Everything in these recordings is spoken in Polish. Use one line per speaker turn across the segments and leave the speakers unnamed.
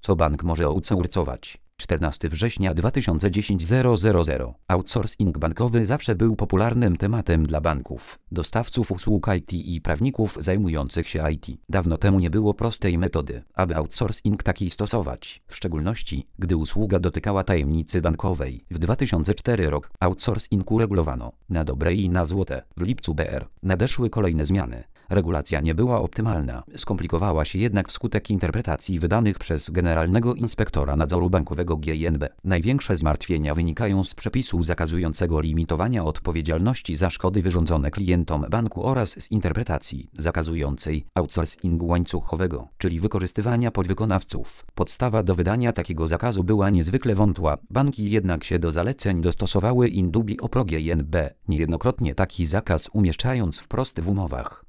Co bank może outsourcować? 14 września 2010 000. Outsourcing bankowy zawsze był popularnym tematem dla banków, dostawców usług IT i prawników zajmujących się IT. Dawno temu nie było prostej metody, aby outsourcing taki stosować, w szczególności, gdy usługa dotykała tajemnicy bankowej. W 2004 rok outsourcing uregulowano, na dobre i na złote. W lipcu BR nadeszły kolejne zmiany. Regulacja nie była optymalna, skomplikowała się jednak wskutek interpretacji wydanych przez Generalnego Inspektora Nadzoru Bankowego GINB. Największe zmartwienia wynikają z przepisu zakazującego limitowania odpowiedzialności za szkody wyrządzone klientom banku oraz z interpretacji zakazującej outsourcingu łańcuchowego, czyli wykorzystywania podwykonawców. Podstawa do wydania takiego zakazu była niezwykle wątła, banki jednak się do zaleceń dostosowały in dubio pro GINB, niejednokrotnie taki zakaz umieszczając wprost w umowach.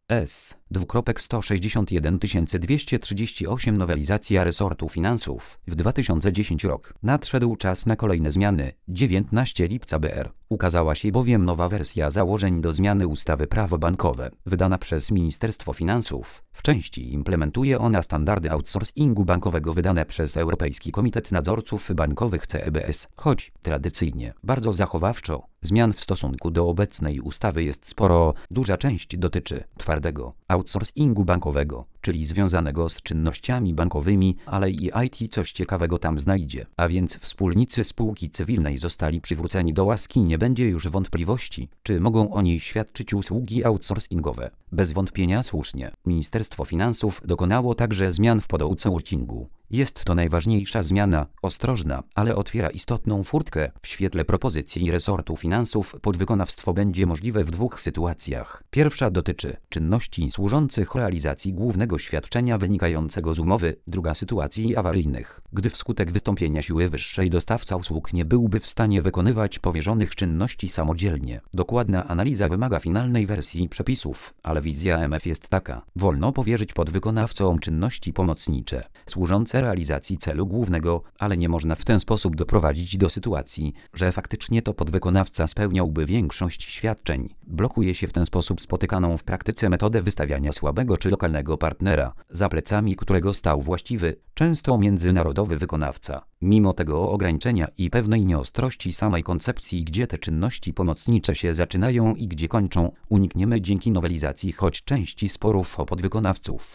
S.161 Nowelizacja resortu finansów. W 2010 rok nadszedł czas na kolejne zmiany. 19 lipca BR. Ukazała się bowiem nowa wersja założeń do zmiany ustawy Prawo bankowe, wydana przez Ministerstwo Finansów. W części implementuje ona standardy outsourcingu bankowego wydane przez Europejski Komitet Nadzorców Bankowych CEBS, choć tradycyjnie bardzo zachowawczo. Zmian w stosunku do obecnej ustawy jest sporo. Duża część dotyczy twardego outsourcingu bankowego, czyli związanego z czynnościami bankowymi, ale i IT coś ciekawego tam znajdzie. A więc wspólnicy spółki cywilnej zostali przywróceni do łaski. Nie będzie już wątpliwości, czy mogą oni świadczyć usługi outsourcingowe. Bez wątpienia słusznie. Ministerstwo Finansów dokonało także zmian w podoutsourcingu. Jest to najważniejsza zmiana, ostrożna, ale otwiera istotną furtkę. W świetle propozycji resortu finansów podwykonawstwo będzie możliwe w dwóch sytuacjach. Pierwsza dotyczy czynności służących realizacji głównego świadczenia wynikającego z umowy, druga sytuacji awaryjnych, gdy wskutek wystąpienia siły wyższej dostawca usług nie byłby w stanie wykonywać powierzonych czynności samodzielnie. Dokładna analiza wymaga finalnej wersji przepisów, ale wizja MF jest taka: wolno powierzyć podwykonawcom czynności pomocnicze, służące realizacji celu głównego, ale nie można w ten sposób doprowadzić do sytuacji, że faktycznie to podwykonawca spełniałby większość świadczeń. Blokuje się w ten sposób spotykaną w praktyce metodę wystawiania słabego czy lokalnego partnera, za plecami którego stał właściwy, często międzynarodowy wykonawca. Mimo tego ograniczenia i pewnej nieostrości samej koncepcji, gdzie te czynności pomocnicze się zaczynają i gdzie kończą, unikniemy dzięki nowelizacji choć części sporów o podwykonawców.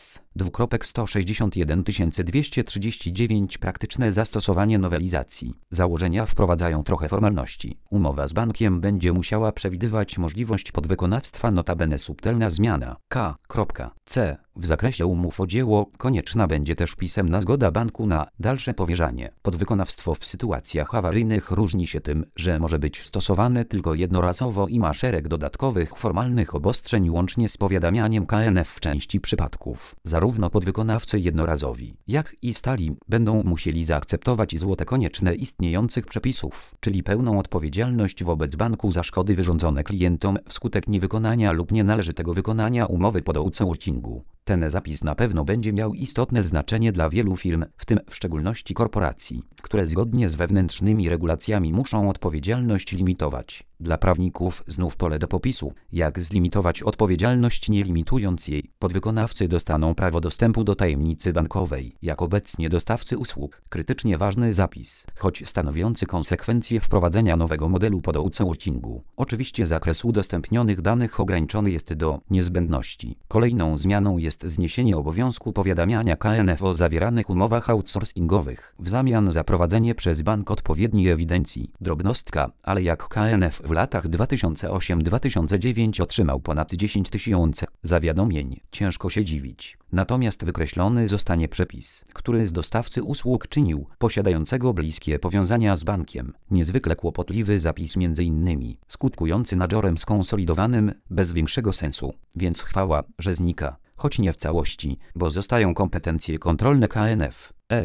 S.161 Praktyczne zastosowanie nowelizacji. Założenia wprowadzają trochę formalności. Umowa z bankiem będzie musiała przewidywać możliwość podwykonawstwa, notabene subtelna zmiana. K.C. W zakresie umów o dzieło konieczna będzie też pisemna zgoda banku na dalsze powierzanie. Podwykonawstwo w sytuacjach awaryjnych różni się tym, że może być stosowane tylko jednorazowo i ma szereg dodatkowych formalnych obostrzeń łącznie z powiadamianiem KNF w części przypadków. Zarówno podwykonawcy jednorazowi, jak i stali będą musieli zaakceptować złote konieczne istniejących przepisów, czyli pełną odpowiedzialność wobec banku za szkody wyrządzone klientom wskutek niewykonania lub nienależytego wykonania umowy podoutsourcingu. Ten zapis na pewno będzie miał istotne znaczenie dla wielu firm, w tym w szczególności korporacji, które zgodnie z wewnętrznymi regulacjami muszą odpowiedzialność limitować. Dla prawników znów pole do popisu, jak zlimitować odpowiedzialność nie limitując jej. Podwykonawcy dostaną prawo dostępu do tajemnicy bankowej, jak obecnie dostawcy usług. Krytycznie ważny zapis, choć stanowiący konsekwencje wprowadzenia nowego modelu podoutsourcingu. Oczywiście zakres udostępnionych danych ograniczony jest do niezbędności. Kolejną zmianą jest zniesienie obowiązku powiadamiania KNF o zawieranych umowach outsourcingowych, w zamian za prowadzenie przez bank odpowiedniej ewidencji. Drobnostka, ale jak KNF w latach 2008-2009 otrzymał ponad 10 000 zawiadomień, ciężko się dziwić. Natomiast wykreślony zostanie przepis, który z dostawcy usług czynił posiadającego bliskie powiązania z bankiem. Niezwykle kłopotliwy zapis m.in. skutkujący nadzorem skonsolidowanym bez większego sensu, więc chwała, że znika. Choć nie w całości, bo zostają kompetencje kontrolne KNF. S.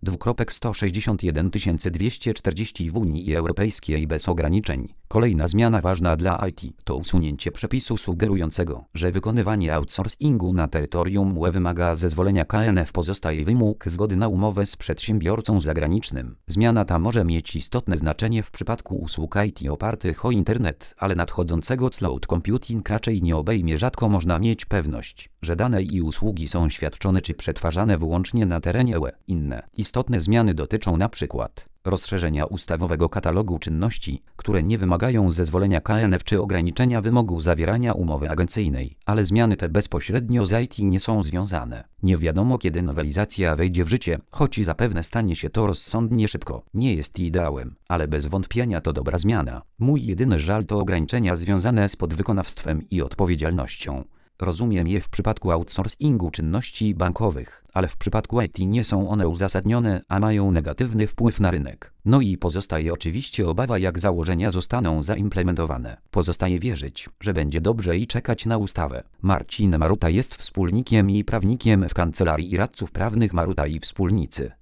161 240 w Unii Europejskiej bez ograniczeń. Kolejna zmiana ważna dla IT to usunięcie przepisu sugerującego, że wykonywanie outsourcingu na terytorium UE wymaga zezwolenia KNF. Pozostaje wymóg zgody na umowę z przedsiębiorcą zagranicznym. Zmiana ta może mieć istotne znaczenie w przypadku usług IT opartych o internet, ale nadchodzącego cloud computing raczej nie obejmie. Rzadko można mieć pewność, że dane i usługi są świadczone czy przetwarzane wyłącznie na terenie UE. Inne istotne zmiany dotyczą np. rozszerzenia ustawowego katalogu czynności, które nie wymagają zezwolenia KNF czy ograniczenia wymogu zawierania umowy agencyjnej, ale zmiany te bezpośrednio z IT nie są związane. Nie wiadomo, kiedy nowelizacja wejdzie w życie, choć zapewne stanie się to rozsądnie szybko. Nie jest ideałem, ale bez wątpienia to dobra zmiana. Mój jedyny żal to ograniczenia związane z podwykonawstwem i odpowiedzialnością. Rozumiem je w przypadku outsourcingu czynności bankowych, ale w przypadku IT nie są one uzasadnione, a mają negatywny wpływ na rynek. No i pozostaje oczywiście obawa, jak założenia zostaną zaimplementowane. Pozostaje wierzyć, że będzie dobrze i czekać na ustawę. Marcin Maruta jest wspólnikiem i prawnikiem w Kancelarii Radców Prawnych Maruta i Wspólnicy.